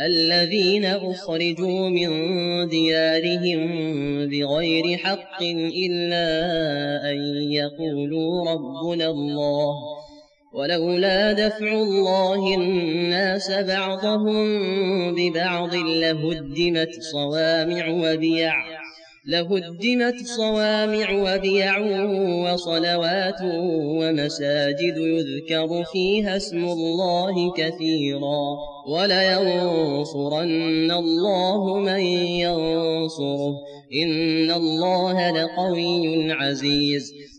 الذين أخرجوا من ديارهم بغير حق إلا أن يقولوا ربنا الله ولولا دفع الله الناس بعضهم ببعض لهدمت صوامع وبيع وصلوات ومساجد يذكر فيها اسم الله كثيرا ولينصرن الله من ينصره إن الله لقوي عزيز